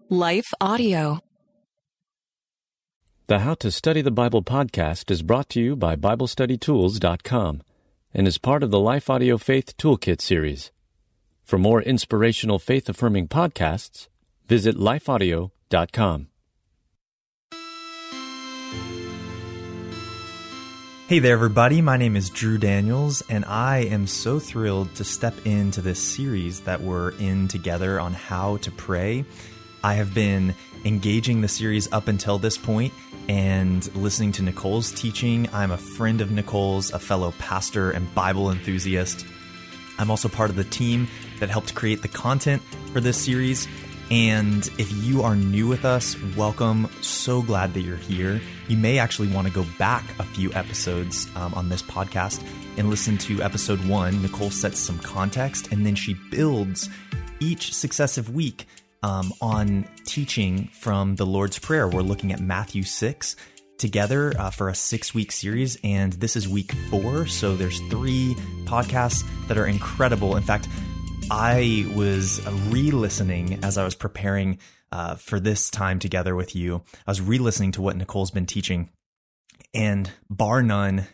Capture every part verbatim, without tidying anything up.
Life Audio. The How to Study the Bible podcast is brought to you by Bible Study Tools dot com and is part of the Life Audio Faith Toolkit series. For more inspirational faith-affirming podcasts, visit life audio dot com. Hey there, everybody. My name is Drew Daniels, and I am so thrilled to step into this series that we're in together on how to pray. I have been engaging the series up until this point and listening to Nicole's teaching. I'm a friend of Nicole's, a fellow pastor and Bible enthusiast. I'm also part of the team that helped create the content for this series. And if you are new with us, welcome. So glad that you're here. You may actually want to go back a few episodes um, on this podcast and listen to episode one. Nicole sets some context, and then she builds each successive week um, on teaching from the Lord's Prayer. We're looking at Matthew six together uh, for a six-week series, and this is week four. So there's three podcasts that are incredible. In fact, I was re-listening as I was preparing uh, for this time together with you. I was re-listening to what Nicole's been teaching, and bar none,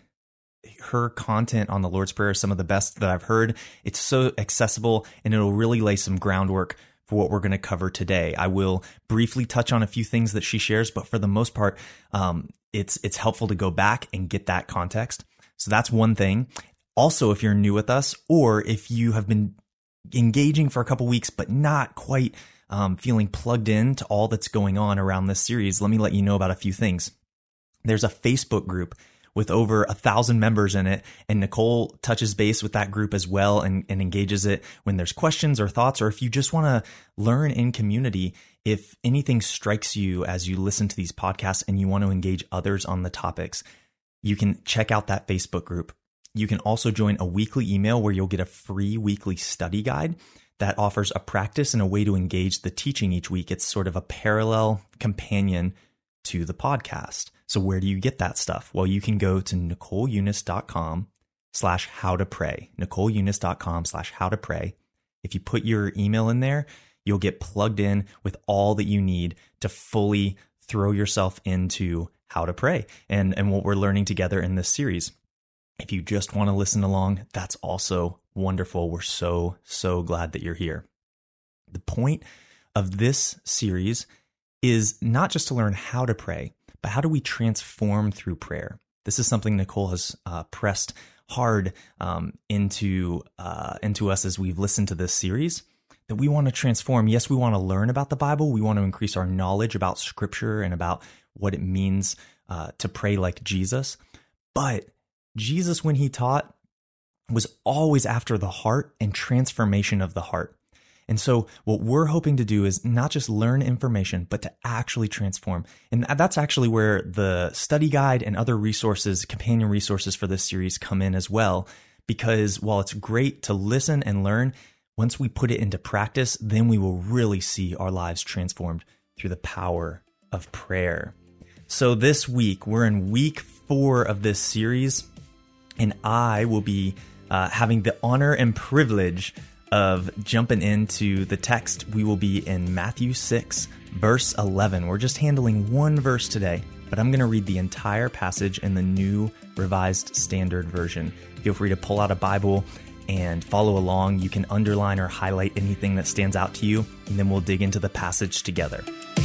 her content on the Lord's Prayer is some of the best that I've heard. It's so accessible, and it'll really lay some groundwork for what we're going to cover today. I will briefly touch on a few things that she shares, but for the most part, um, it's it's helpful to go back and get that context. So that's one thing. Also, if you're new with us, or if you have been engaging for a couple weeks, but not quite um, feeling plugged in to all that's going on around this series, let me let you know about a few things. There's a Facebook group with over a thousand members in it, and Nicole touches base with that group as well and, and engages it when there's questions or thoughts, or if you just want to learn in community. If anything strikes you as you listen to these podcasts and you want to engage others on the topics, you can check out that Facebook group. You can also join a weekly email where you'll get a free weekly study guide that offers a practice and a way to engage the teaching each week. It's sort of a parallel companion to the podcast. So where do you get that stuff? Well, you can go to nicole eunice dot com slash how to pray, nicole eunice dot com slash how to pray. If you put your email in there, you'll get plugged in with all that you need to fully throw yourself into how to pray and, and what we're learning together in this series. If you just want to listen along, that's also wonderful. We're so, so glad that you're here. The point of this series is not just to learn how to pray, but how do we transform through prayer? This is something Nicole has uh, pressed hard um, into uh, into us as we've listened to this series, that we want to transform. Yes, we want to learn about the Bible. We want to increase our knowledge about Scripture and about what it means uh, to pray like Jesus. But Jesus, when he taught, was always after the heart and transformation of the heart. And so what we're hoping to do is not just learn information, but to actually transform. And that's actually where the study guide and other resources, companion resources for this series come in as well. Because while it's great to listen and learn, once we put it into practice, then we will really see our lives transformed through the power of prayer. So this week, we're in week four of this series, and I will be uh, having the honor and privilege of jumping into the text. We will be in Matthew six, verse eleven. We're just handling one verse today, but I'm going to read the entire passage in the New Revised Standard Version. Feel free to pull out a Bible and follow along. You can underline or highlight anything that stands out to you, and then we'll dig into the passage together.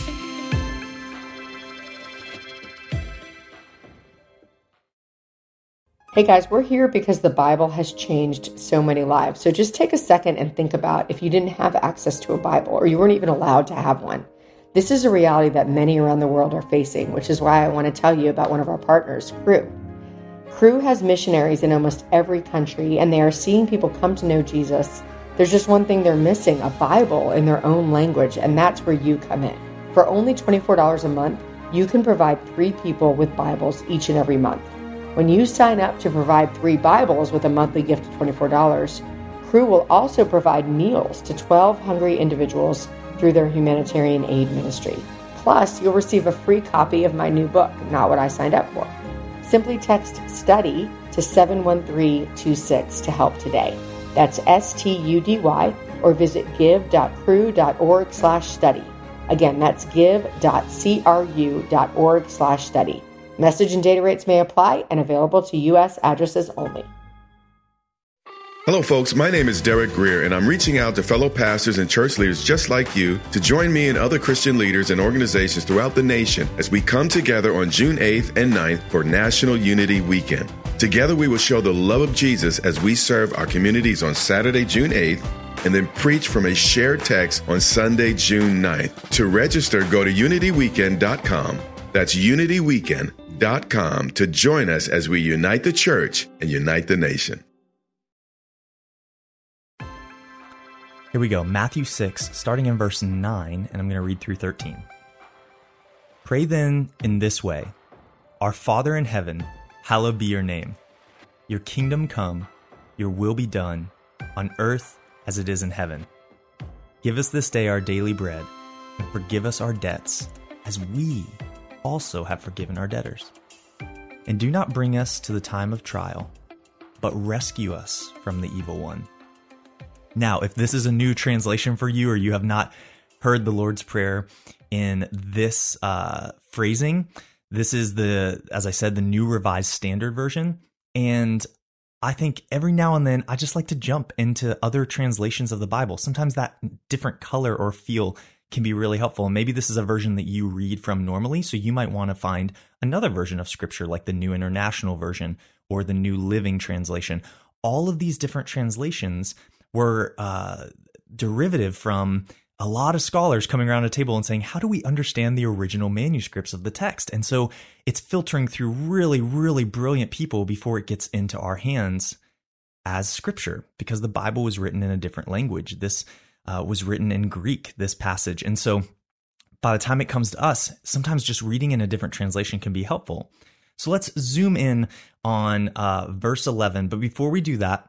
Hey guys, we're here because the Bible has changed so many lives. So just take a second and think about if you didn't have access to a Bible or you weren't even allowed to have one. This is a reality that many around the world are facing, which is why I want to tell you about one of our partners, Cru. Cru has missionaries in almost every country, and they are seeing people come to know Jesus. There's just one thing they're missing, a Bible in their own language, and that's where you come in. For only twenty-four dollars a month, you can provide three people with Bibles each and every month. When you sign up to provide three Bibles with a monthly gift of twenty-four dollars, Cru will also provide meals to twelve hungry individuals through their humanitarian aid ministry. Plus, you'll receive a free copy of my new book, Not What I Signed Up For. Simply text STUDY to seven one three two six to help today. That's S T U D Y, or visit give dot cru dot org slash study. Again, that's give.cru.org slash study. Message and data rates may apply and available to U S addresses only. Hello, folks. My name is Derek Greer, and I'm reaching out to fellow pastors and church leaders just like you to join me and other Christian leaders and organizations throughout the nation as we come together on June eighth and ninth for National Unity Weekend. Together, we will show the love of Jesus as we serve our communities on Saturday, June eighth, and then preach from a shared text on Sunday, June ninth. To register, go to unity weekend dot com. That's unity weekend dot com to join us as we unite the church and unite the nation. Here we go, Matthew six, starting in verse nine, and I'm going to read through thirteen. Pray then in this way, Our Father in heaven, hallowed be your name. Your kingdom come, your will be done, on earth as it is in heaven. Give us this day our daily bread, and forgive us our debts, as we also have forgiven our debtors. And do not bring us to the time of trial, but rescue us from the evil one. Now, if this is a new translation for you, or you have not heard the Lord's Prayer in this uh, phrasing, this is the, as I said, the New Revised Standard Version. And I think every now and then I just like to jump into other translations of the Bible. Sometimes that different color or feel can be really helpful. And maybe this is a version that you read from normally, so you might want to find another version of Scripture like the New International Version or the New Living Translation. All of these different translations were uh, derivative from a lot of scholars coming around a table and saying, how do we understand the original manuscripts of the text? And so it's filtering through really, really brilliant people before it gets into our hands as Scripture, because the Bible was written in a different language. This uh, was written in Greek, this passage. And so by the time it comes to us, sometimes just reading in a different translation can be helpful. So let's zoom in on uh, verse eleven. But before we do that,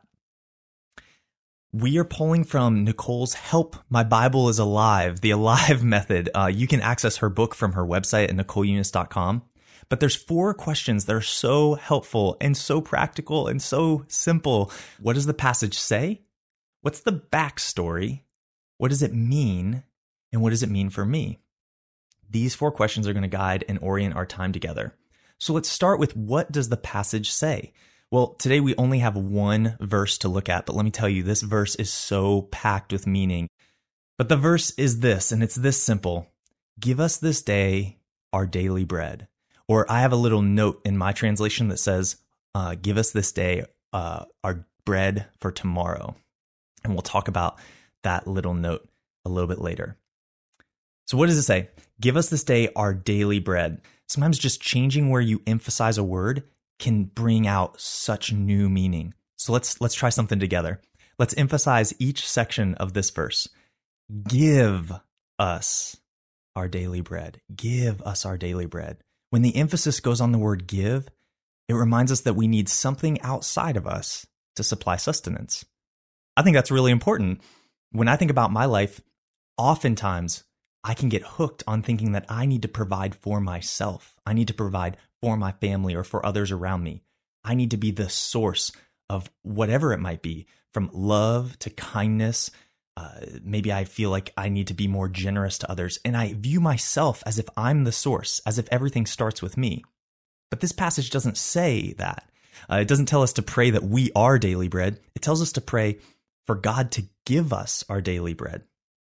we are pulling from Nicole's Help, My Bible is Alive, the Alive method. Uh, you can access her book from her website at nicole eunice dot com. But there's four questions that are so helpful and so practical and so simple. What does the passage say? What's the backstory? What does it mean? And what does it mean for me? These four questions are going to guide and orient our time together. So let's start with, what does the passage say? Well, today we only have one verse to look at, but let me tell you, this verse is so packed with meaning. But the verse is this, and it's this simple. Give us this day our daily bread. Or I have a little note in my translation that says, uh, give us this day uh, our bread for tomorrow. And we'll talk about that little note a little bit later. So what does it say? Give us this day our daily bread. Sometimes just changing where you emphasize a word can bring out such new meaning. So let's let's try something together. Let's emphasize each section of this verse. Give us our daily bread. Give us our daily bread. When the emphasis goes on the word give, it reminds us that we need something outside of us to supply sustenance. I think that's really important. When I think about my life, oftentimes I can get hooked on thinking that I need to provide for myself. I need to provide for my family or for others around me. I need to be the source of whatever it might be, from love to kindness. Uh, maybe I feel like I need to be more generous to others. And I view myself as if I'm the source, as if everything starts with me. But this passage doesn't say that. Uh, it doesn't tell us to pray that we are daily bread. It tells us to pray for God to give us our daily bread.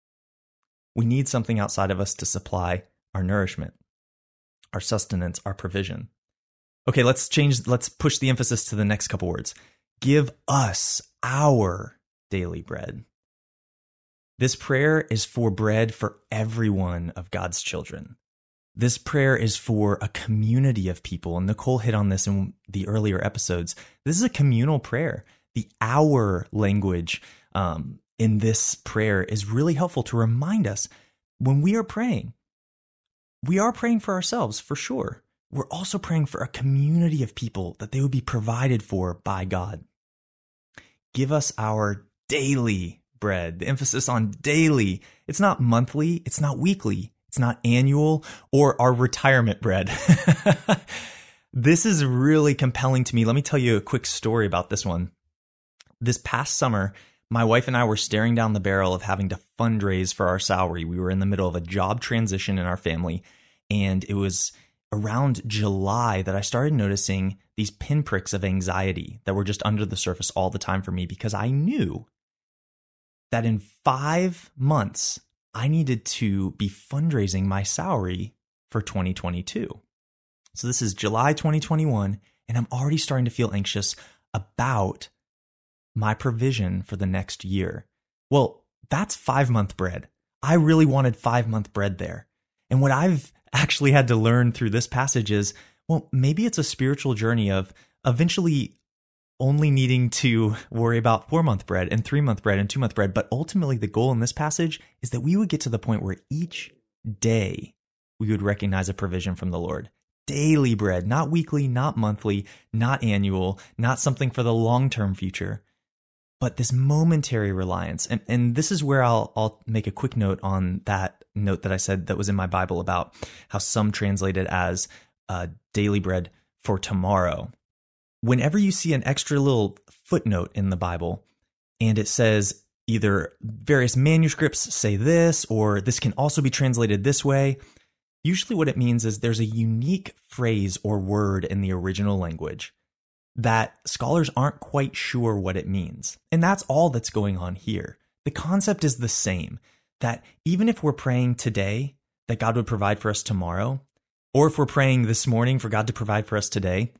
We need something outside of us to supply our nourishment, our sustenance, our provision. Okay, let's change, let's push the emphasis to the next couple words. Give us our daily bread. This prayer is for bread for every one of God's children. This prayer is for a community of people, and Nicole hit on this in the earlier episodes. This is a communal prayer. The our language um, in this prayer is really helpful to remind us when we are praying. We are praying for ourselves, for sure. We're also praying for a community of people, that they would be provided for by God. Give us our daily bread. The emphasis on daily. It's not monthly. It's not weekly. It's not annual or our retirement bread. This is really compelling to me. Let me tell you a quick story about this one. This past summer, my wife and I were staring down the barrel of having to fundraise for our salary. We were in the middle of a job transition in our family, and it was around July that I started noticing these pinpricks of anxiety that were just under the surface all the time for me, because I knew that in five months, I needed to be fundraising my salary for twenty twenty-two. So this is July twenty twenty-one, and I'm already starting to feel anxious about my provision for the next year. Well, that's five-month bread. I really wanted five-month bread there. And what I've actually had to learn through this passage is, well, maybe it's a spiritual journey of eventually only needing to worry about four-month bread and three-month bread and two-month bread. But ultimately, the goal in this passage is that we would get to the point where each day we would recognize a provision from the Lord. Daily bread, not weekly, not monthly, not annual, not something for the long-term future, but this momentary reliance. And, and this is where I'll, I'll make a quick note on that note that I said that was in my Bible about how some translate it as uh, daily bread for tomorrow. Whenever you see an extra little footnote in the Bible and it says either various manuscripts say this, or this can also be translated this way, usually what it means is there's a unique phrase or word in the original language that scholars aren't quite sure what it means. And that's all that's going on here. The concept is the same, that even if we're praying today that God would provide for us tomorrow, or if we're praying this morning for God to provide for us today,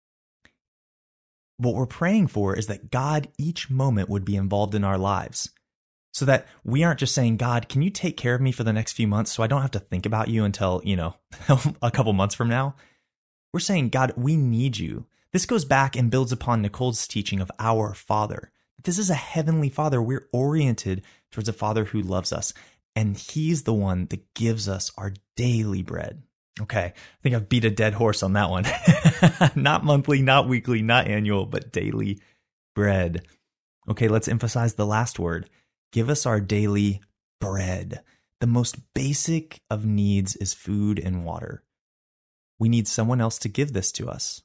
what we're praying for is that God each moment would be involved in our lives, so that we aren't just saying, God, can you take care of me for the next few months so I don't have to think about you until, you know, a couple months from now? We're saying, God, we need you. This goes back and builds upon Nicole's teaching of our Father. This is a heavenly Father. We're oriented towards a Father who loves us, and He's the one that gives us our daily bread. Okay, I think I've beat a dead horse on that one. Not monthly, not weekly, not annual, but daily bread. Okay, let's emphasize the last word. Give us our daily bread. The most basic of needs is food and water. We need someone else to give this to us.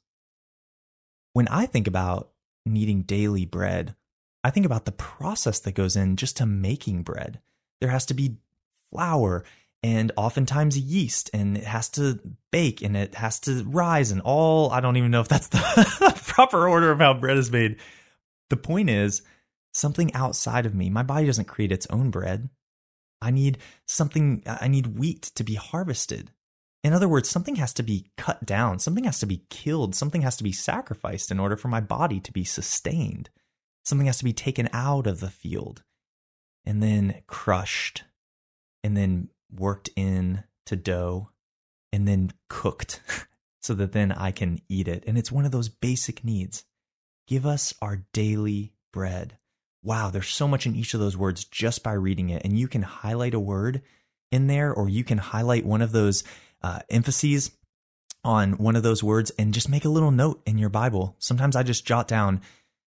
When I think about needing daily bread, I think about the process that goes in just to making bread. There has to be flour and oftentimes yeast, and it has to bake and it has to rise and all. I don't even know if that's the proper order of how bread is made. The point is, something outside of me, my body doesn't create its own bread. I need something, I need wheat to be harvested. In other words, something has to be cut down, something has to be killed, something has to be sacrificed in order for my body to be sustained. Something has to be taken out of the field and then crushed and then worked in to dough and then cooked so that then I can eat it. And it's one of those basic needs. Give us our daily bread. Wow, there's so much in each of those words just by reading it. And you can highlight a word in there, or you can highlight one of those uh, emphases on one of those words and just make a little note in your Bible. Sometimes I just jot down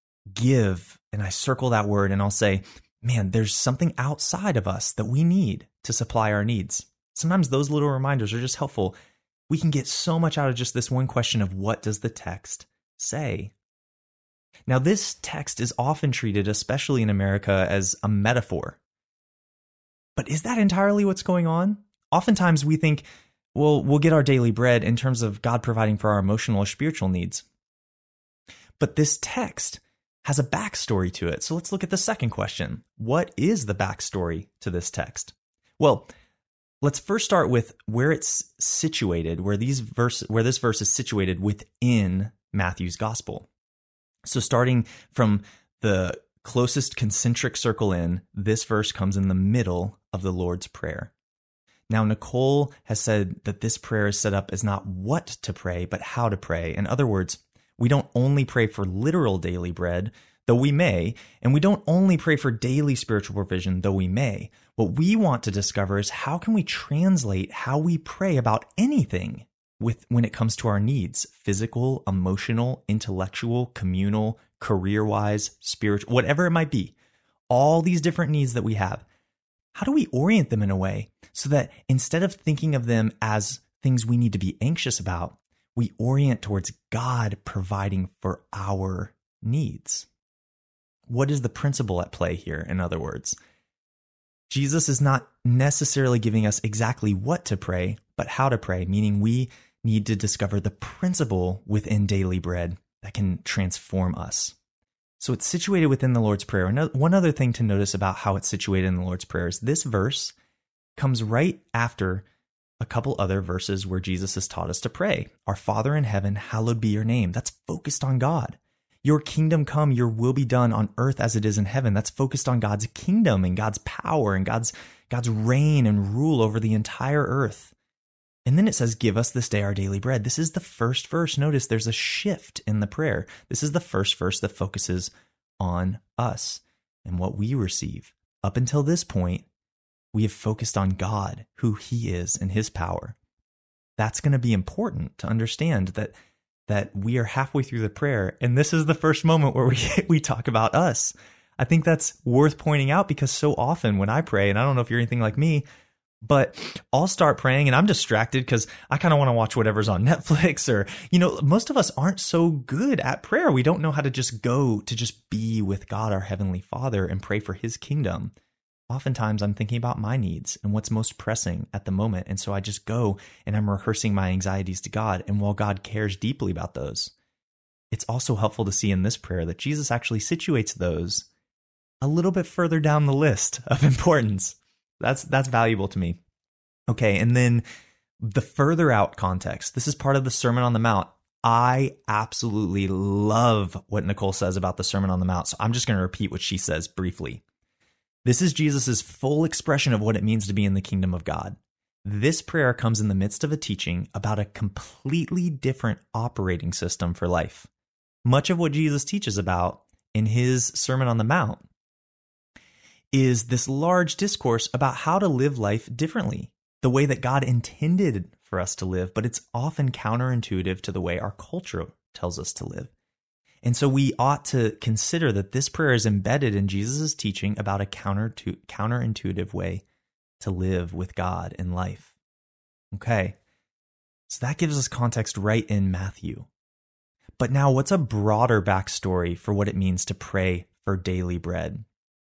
give and I circle that word and I'll say, man, there's something outside of us that we need to supply our needs. Sometimes those little reminders are just helpful. We can get so much out of just this one question of what does the text say? Now, this text is often treated, especially in America, as a metaphor. But is that entirely what's going on? Oftentimes we think, well, we'll get our daily bread in terms of God providing for our emotional or spiritual needs. But this text has a backstory to it. So let's look at the second question. What is the backstory to this text? Well, let's first start with where it's situated, where these verse, where this verse is situated within Matthew's gospel. So starting from the closest concentric circle in, this verse comes in the middle of the Lord's Prayer. Now, Nicole has said that this prayer is set up as not what to pray, but how to pray. In other words, we don't only pray for literal daily bread, though we may, and we don't only pray for daily spiritual provision, though we may. What we want to discover is how can we translate how we pray about anything with when it comes to our needs, physical, emotional, intellectual, communal, career-wise, spiritual, whatever it might be, all these different needs that we have. How do we orient them in a way so that instead of thinking of them as things we need to be anxious about, we orient towards God providing for our needs? what is the principle at play here, in other words? Jesus is not necessarily giving us exactly what to pray, but how to pray, meaning we need to discover the principle within daily bread that can transform us. So it's situated within the Lord's Prayer. And one other thing to notice about how it's situated in the Lord's Prayer is this verse comes right after a couple other verses where Jesus has taught us to pray. Our Father in heaven, hallowed be your name. That's focused on God. Your kingdom come, your will be done on earth as it is in heaven. That's focused on God's kingdom and God's power and God's, God's reign and rule over the entire earth. And then it says, give us this day our daily bread. This is the first verse. Notice there's a shift in the prayer. This is the first verse that focuses on us and what we receive. Up until this point, we have focused on God, who he is and his power. That's going to be important to understand that that we are halfway through the prayer, and this is the first moment where we, we talk about us. I think that's worth pointing out because so often when I pray, and I don't know if you're anything like me, but I'll start praying and I'm distracted because I kind of want to watch whatever's on Netflix or, you know, most of us aren't so good at prayer. We don't know how to just go to just be with God, our Heavenly Father, and pray for his kingdom. Oftentimes I'm thinking about my needs and what's most pressing at the moment. And so I just go and I'm rehearsing my anxieties to God. And while God cares deeply about those, it's also helpful to see in this prayer that Jesus actually situates those a little bit further down the list of importance. That's that's valuable to me. Okay, and then the further out context. This is part of the Sermon on the Mount. I absolutely love what Nicole says about the Sermon on the Mount. So I'm just going to repeat what she says briefly. This is Jesus' full expression of what it means to be in the kingdom of God. This prayer comes in the midst of a teaching about a completely different operating system for life. Much of what Jesus teaches about in his Sermon on the Mount is this large discourse about how to live life differently, the way that God intended for us to live, but it's often counterintuitive to the way our culture tells us to live. And so we ought to consider that this prayer is embedded in Jesus' teaching about a counter to, counterintuitive way to live with God in life. Okay, so that gives us context right in Matthew. But now what's a broader backstory for what it means to pray for daily bread?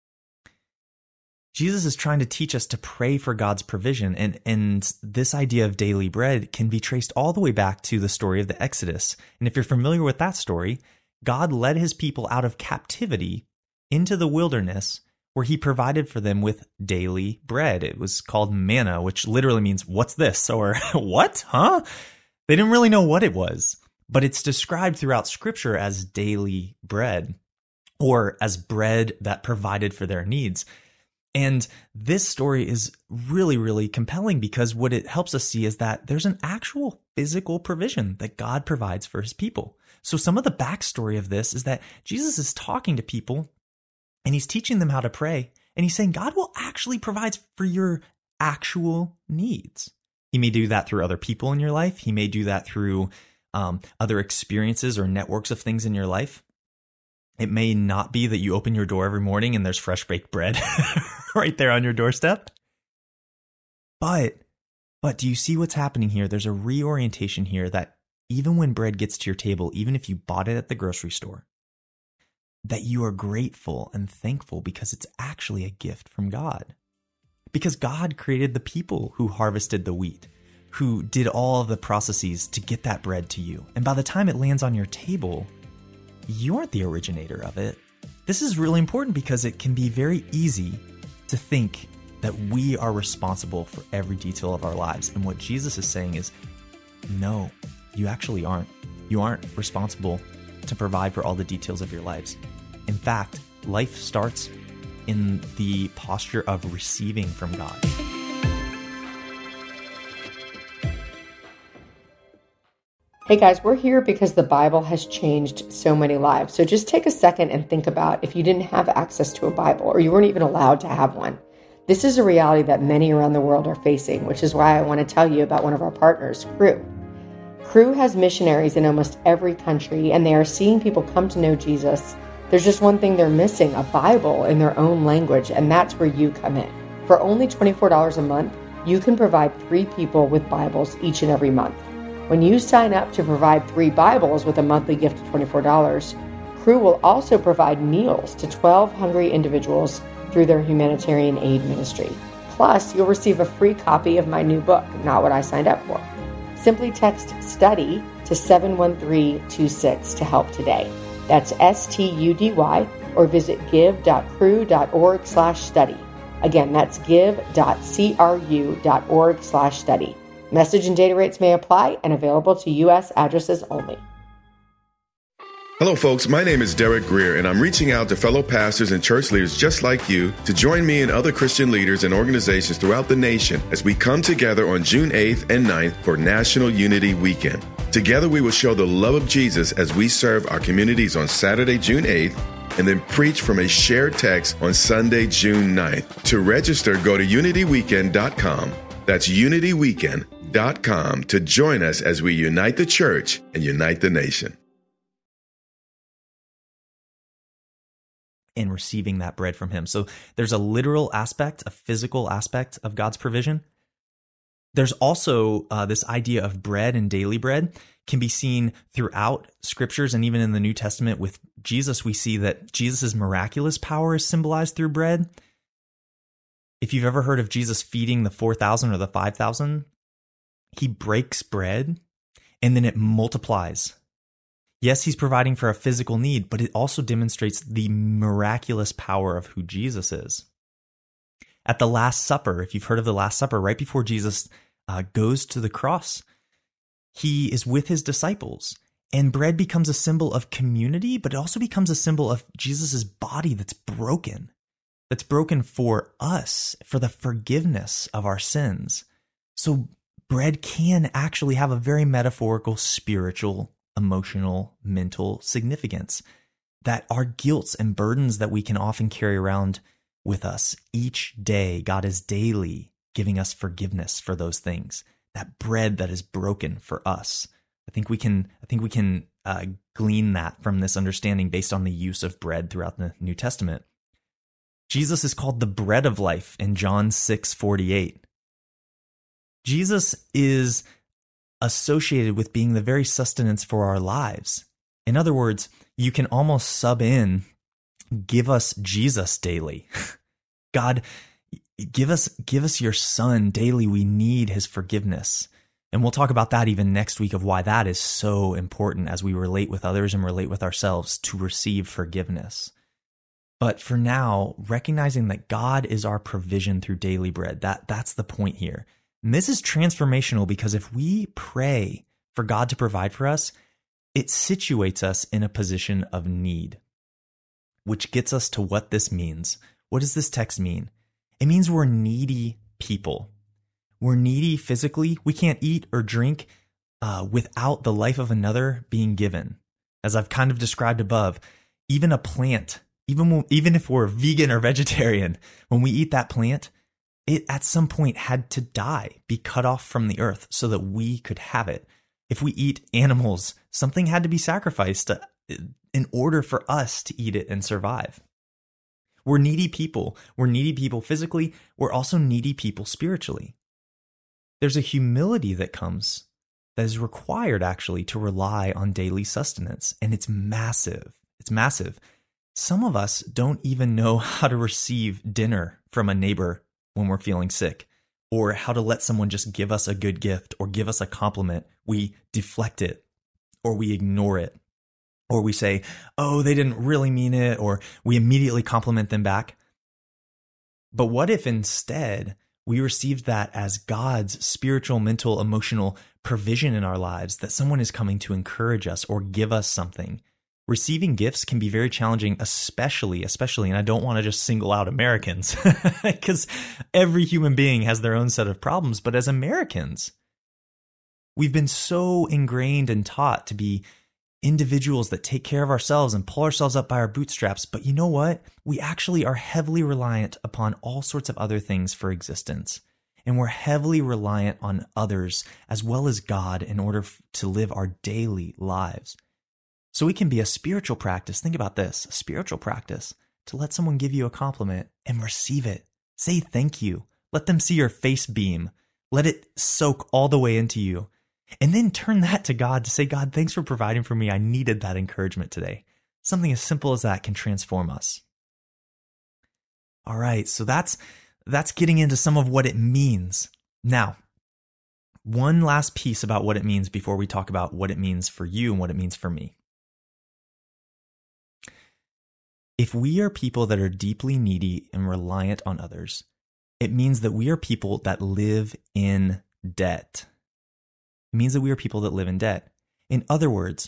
Jesus is trying to teach us to pray for God's provision, and, and this idea of daily bread can be traced all the way back to the story of the Exodus. And if you're familiar with that story, God led his people out of captivity into the wilderness where he provided for them with daily bread. It was called manna, which literally means, what's this? Or what? Huh? They didn't really know what it was, but it's described throughout Scripture as daily bread or as bread that provided for their needs. And this story is really, really compelling because what it helps us see is that there's an actual physical provision that God provides for his people. So some of the backstory of this is that Jesus is talking to people and he's teaching them how to pray. And he's saying God will actually provide for your actual needs. He may do that through other people in your life. He may do that through um, other experiences or networks of things in your life. It may not be that you open your door every morning and there's fresh baked bread right there on your doorstep. But, but do you see what's happening here? There's a reorientation here that even when bread gets to your table, even if you bought it at the grocery store, that you are grateful and thankful because it's actually a gift from God. Because God created the people who harvested the wheat, who did all of the processes to get that bread to you. And by the time it lands on your table, you aren't the originator of it. This is really important because it can be very easy to think that we are responsible for every detail of our lives. And what Jesus is saying is, no, you actually aren't. You aren't responsible to provide for all the details of your lives. In fact, life starts in the posture of receiving from God. Hey guys, we're here because the Bible has changed so many lives. So just take a second and think about if you didn't have access to a Bible or you weren't even allowed to have one. This is a reality that many around the world are facing, which is why I want to tell you about one of our partners, Cru. Cru has missionaries in almost every country, and they are seeing people come to know Jesus. There's just one thing they're missing, a Bible in their own language, and that's where you come in. For only twenty-four dollars a month, you can provide three people with Bibles each and every month. When you sign up to provide three Bibles with a monthly gift of twenty-four dollars, Cru will also provide meals to twelve hungry individuals through their humanitarian aid ministry. Plus, you'll receive a free copy of my new book, Not What I Signed Up For. Simply text STUDY to seven one three two six to help today. That's S T U D Y, or visit give.cru.org slash study. Again, that's give.cru.org slash study. Message and data rates may apply and available to U S addresses only. Hello, folks. My name is Derek Greer, and I'm reaching out to fellow pastors and church leaders just like you to join me and other Christian leaders and organizations throughout the nation as we come together on June eighth and ninth for National Unity Weekend. Together, we will show the love of Jesus as we serve our communities on Saturday, June eighth, and then preach from a shared text on Sunday, June ninth. To register, go to unity weekend dot com. That's unity weekend dot com to join us as we unite the church and unite the nation. In receiving that bread from him. So there's a literal aspect, a physical aspect of God's provision. There's also uh, this idea of bread and daily bread can be seen throughout scriptures, and even in the New Testament with Jesus, we see that Jesus' miraculous power is symbolized through bread. If you've ever heard of Jesus feeding the four thousand or the five thousand, he breaks bread and then it multiplies. Yes, he's providing for a physical need, but it also demonstrates the miraculous power of who Jesus is. At the Last Supper, if you've heard of the Last Supper, right before Jesus uh, goes to the cross, he is with his disciples, and bread becomes a symbol of community, but it also becomes a symbol of Jesus' body that's broken, that's broken for us, for the forgiveness of our sins. So bread can actually have a very metaphorical, spiritual, emotional, mental significance, that our guilts and burdens that we can often carry around with us each day, God is daily giving us forgiveness for those things. That bread that is broken for us. I think we can. I think we can uh, glean that from this understanding based on the use of bread throughout the New Testament. Jesus is called the bread of life in John six forty-eight. Jesus is associated with being the very sustenance for our lives. In other words, you can almost sub in, give us Jesus daily. God, give us, give us your Son daily. We need his forgiveness. And we'll talk about that even next week of why that is so important as we relate with others and relate with ourselves to receive forgiveness. But for now, recognizing that God is our provision through daily bread, that, that's the point here. And this is transformational because if we pray for God to provide for us, it situates us in a position of need, which gets us to what this means. What does this text mean? It means we're needy people. We're needy physically. We can't eat or drink uh, without the life of another being given. As I've kind of described above, even a plant, even, when, even if we're vegan or vegetarian, when we eat that plant, it at some point had to die, be cut off from the earth so that we could have it. If we eat animals, something had to be sacrificed to, in order for us to eat it and survive. We're needy people. We're needy people physically. We're also needy people spiritually. There's a humility that comes that is required actually to rely on daily sustenance, and it's massive. It's massive. Some of us don't even know how to receive dinner from a neighbor when we're feeling sick, or how to let someone just give us a good gift or give us a compliment. We deflect it, or we ignore it, or we say, oh, they didn't really mean it, or we immediately compliment them back. But what if instead we received that as God's spiritual, mental, emotional provision in our lives, that someone is coming to encourage us or give us something? Receiving gifts can be very challenging, especially, especially, and I don't want to just single out Americans because every human being has their own set of problems. But as Americans, we've been so ingrained and taught to be individuals that take care of ourselves and pull ourselves up by our bootstraps. But you know what? We actually are heavily reliant upon all sorts of other things for existence. And we're heavily reliant on others as well as God in order to live our daily lives. So it can be a spiritual practice. Think about this, a spiritual practice to let someone give you a compliment and receive it. Say thank you. Let them see your face beam. Let it soak all the way into you. And then turn that to God to say, God, thanks for providing for me. I needed that encouragement today. Something as simple as that can transform us. All right, so that's that's getting into some of what it means. Now, one last piece about what it means before we talk about what it means for you and what it means for me. If we are people that are deeply needy and reliant on others, it means that we are people that live in debt. It means that we are people that live in debt. In other words,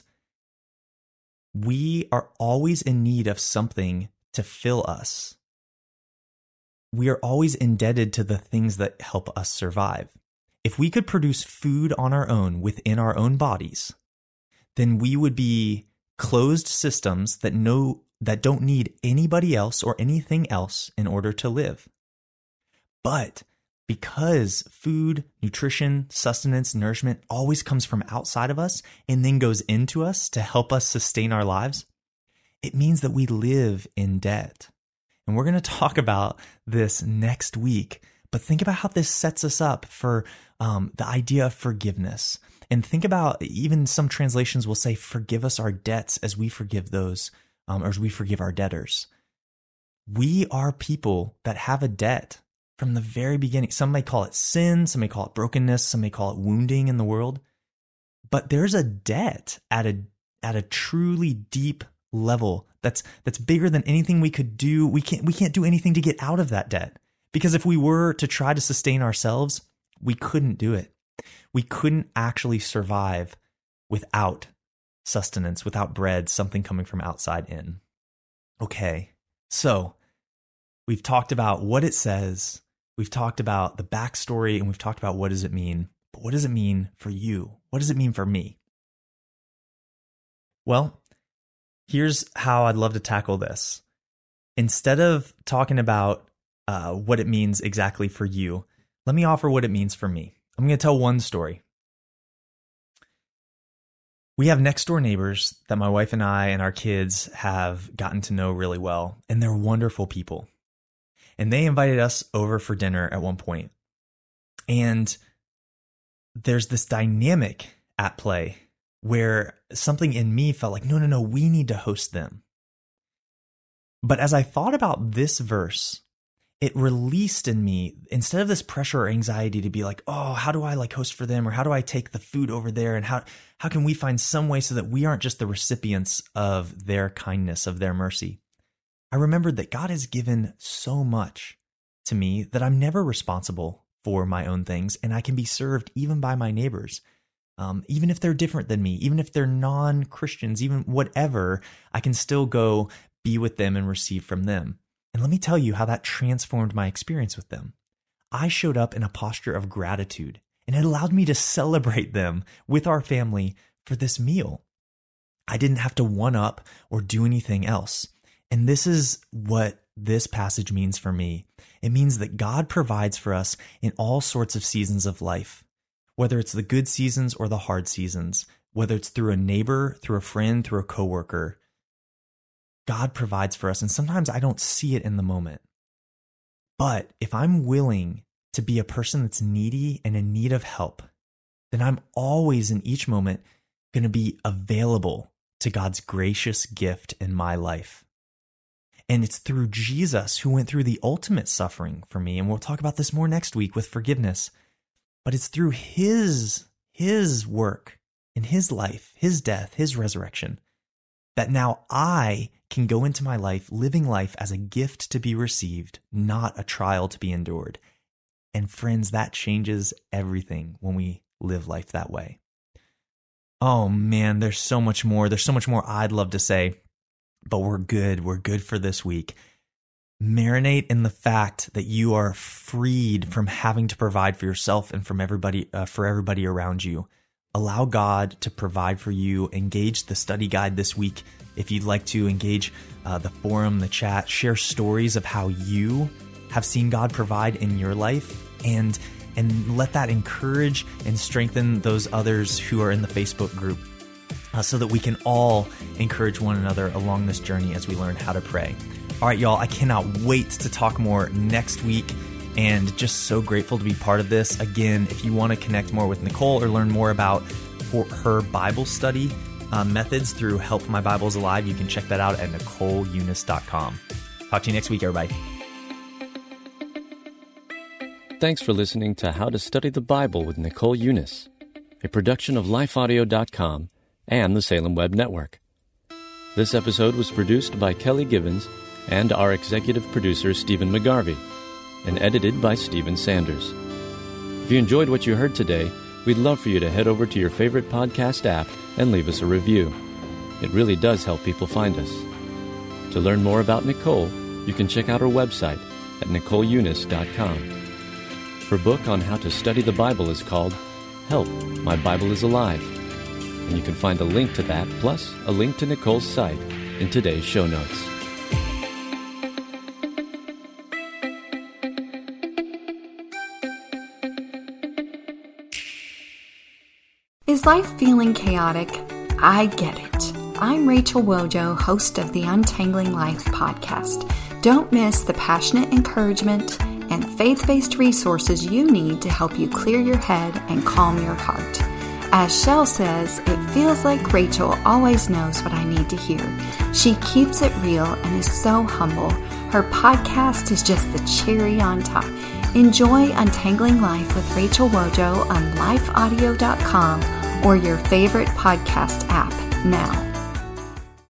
we are always in need of something to fill us. We are always indebted to the things that help us survive. If we could produce food on our own within our own bodies, then we would be closed systems that know that don't need anybody else or anything else in order to live. But because food, nutrition, sustenance, nourishment always comes from outside of us and then goes into us to help us sustain our lives, it means that we live in debt. And we're going to talk about this next week, but think about how this sets us up for um, the idea of forgiveness. And think about, even some translations will say, forgive us our debts as we forgive those, um, or as we forgive our debtors. We are people that have a debt from the very beginning. Some may call it sin, some may call it brokenness, some may call it wounding in the world. But there's a debt at a at a truly deep level that's that's bigger than anything we could do. We can't we can't do anything to get out of that debt. Because if we were to try to sustain ourselves, we couldn't do it. We couldn't actually survive without sustenance, without bread, something coming from outside in. Okay, so we've talked about what it says. We've talked about the backstory, and we've talked about what does it mean. But what does it mean for you? What does it mean for me? Well, here's how I'd love to tackle this. Instead of talking about uh, what it means exactly for you, let me offer what it means for me. I'm going to tell one story. We have next door neighbors that my wife and I and our kids have gotten to know really well, and they're wonderful people. And they invited us over for dinner at one point. And there's this dynamic at play where something in me felt like, no, no, no, we need to host them. But as I thought about this verse, it released in me, instead of this pressure or anxiety to be like, oh, how do I like host for them? Or how do I take the food over there? And how, how can we find some way so that we aren't just the recipients of their kindness, of their mercy? I remembered that God has given so much to me that I'm never responsible for my own things, and I can be served even by my neighbors. Um, even if they're different than me, even if they're non-Christians, even whatever, I can still go be with them and receive from them. And let me tell you how that transformed my experience with them. I showed up in a posture of gratitude, and it allowed me to celebrate them with our family for this meal. I didn't have to one up or do anything else. And this is what this passage means for me. It means that God provides for us in all sorts of seasons of life, whether it's the good seasons or the hard seasons, whether it's through a neighbor, through a friend, through a coworker. God provides for us, and sometimes I don't see it in the moment. But if I'm willing to be a person that's needy and in need of help, then I'm always in each moment going to be available to God's gracious gift in my life. And it's through Jesus, who went through the ultimate suffering for me, and we'll talk about this more next week with forgiveness. But it's through his, his work in his life, his death, his resurrection, that now I can go into my life living life as a gift to be received, not a trial to be endured. And friends, that changes everything when we live life that way. Oh man, there's so much more. There's so much more I'd love to say, but we're good. We're good for this week. Marinate in the fact that you are freed from having to provide for yourself and from everybody, uh, for everybody around you. Allow God to provide for you. Engage the study guide this week. If you'd like to engage uh, the forum, the chat, share stories of how you have seen God provide in your life, and and let that encourage and strengthen those others who are in the Facebook group, uh, so that we can all encourage one another along this journey as we learn how to pray. All right, y'all, I cannot wait to talk more next week, and just so grateful to be part of this. Again, if you want to connect more with Nicole or learn more about her Bible study, uh, methods through Help My Bible's Alive, you can check that out at nicole eunice dot com. Talk to you next week, everybody. Thanks for listening to How to Study the Bible with Nicole Eunice, a production of life audio dot com and the Salem Web Network. This episode was produced by Kelly Givens and our executive producer, Stephen McGarvey, and edited by Stephen Sanders. If you enjoyed what you heard today, we'd love for you to head over to your favorite podcast app and leave us a review. It really does help people find us. To learn more about Nicole, you can check out her website at nicole eunice dot com. Her book on how to study the Bible is called Help, My Bible is Alive, and you can find a link to that, plus a link to Nicole's site, in today's show notes. Is life feeling chaotic? I get it. I'm Rachel Wojo, host of the Untangling Life podcast. Don't miss the passionate encouragement and faith-based resources you need to help you clear your head and calm your heart. As Shell says, it feels like Rachel always knows what I need to hear. She keeps it real and is so humble. Her podcast is just the cherry on top. Enjoy Untangling Life with Rachel Wojo on life audio dot com or your favorite podcast app now.